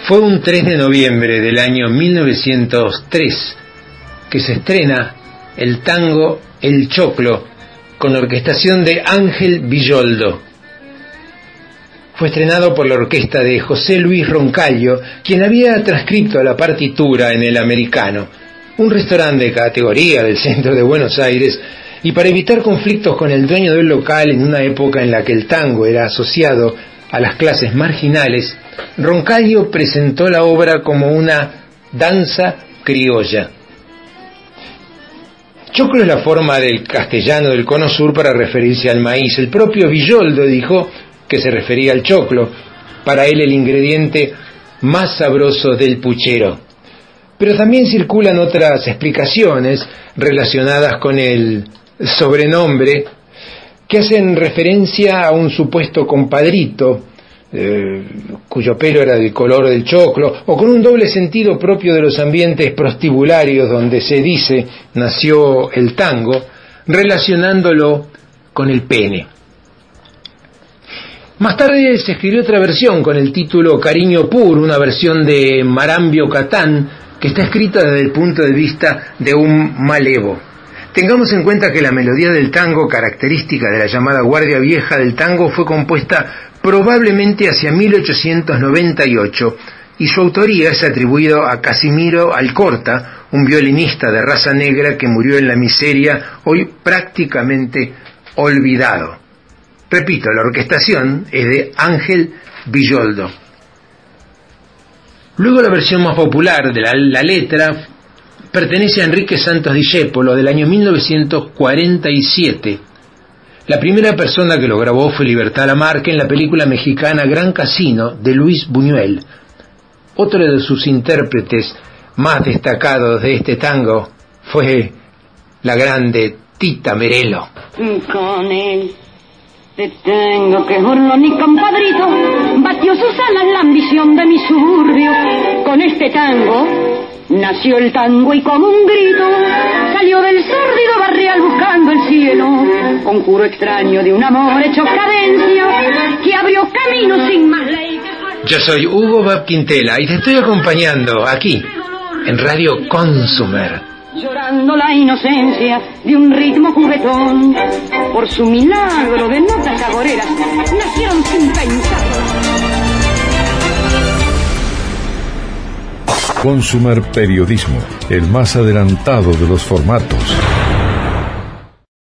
Fue un 3 de noviembre del año 1903 que se estrena el tango El Choclo con orquestación de Ángel Villoldo. Fue estrenado por la orquesta de José Luis Roncaglio, quien había transcrito la partitura en El Americano, un restaurante de categoría del centro de Buenos Aires, y para evitar conflictos con el dueño del local en una época en la que el tango era asociado a las clases marginales, Roncaglio presentó la obra como una danza criolla. Choclo es la forma del castellano del Cono Sur para referirse al maíz. El propio Villoldo dijo que se refería al choclo, para él el ingrediente más sabroso del puchero. Pero también circulan otras explicaciones relacionadas con el sobrenombre que hacen referencia a un supuesto compadrito cuyo pelo era del color del choclo, o con un doble sentido propio de los ambientes prostibularios donde se dice nació el tango, relacionándolo con el pene. Más tarde se escribió otra versión con el título Cariño Puro, una versión de Marambio Catán que está escrita desde el punto de vista de un malevo. Tengamos en cuenta que la melodía del tango, característica de la llamada Guardia Vieja del tango, fue compuesta probablemente hacia 1898 y su autoría es atribuida a Casimiro Alcorta, un violinista de raza negra que murió en la miseria, hoy prácticamente olvidado. Repito, la orquestación es de Ángel Villoldo. Luego la versión más popular de la letra pertenece a Enrique Santos Discépolo del año 1947. La primera persona que lo grabó fue Libertad Lamarque en la película mexicana Gran Casino de Luis Buñuel. Otro de sus intérpretes más destacados de este tango fue la grande Tita Merelo. Con él te tengo que burlón y compadrito, batió sus alas la ambición de mi suburbio. Con este tango nació el tango y como un grito salió del sórdido barrial buscando el cielo, conjuro extraño de un amor hecho cadencia que abrió camino sin más ley. Yo soy Hugo Bab Quintela y te estoy acompañando aquí en Radio Consumer, llorando la inocencia de un ritmo juguetón. Por su milagro de notas agoreras nacieron sin pensar. Consumer Periodismo, el más adelantado de los formatos.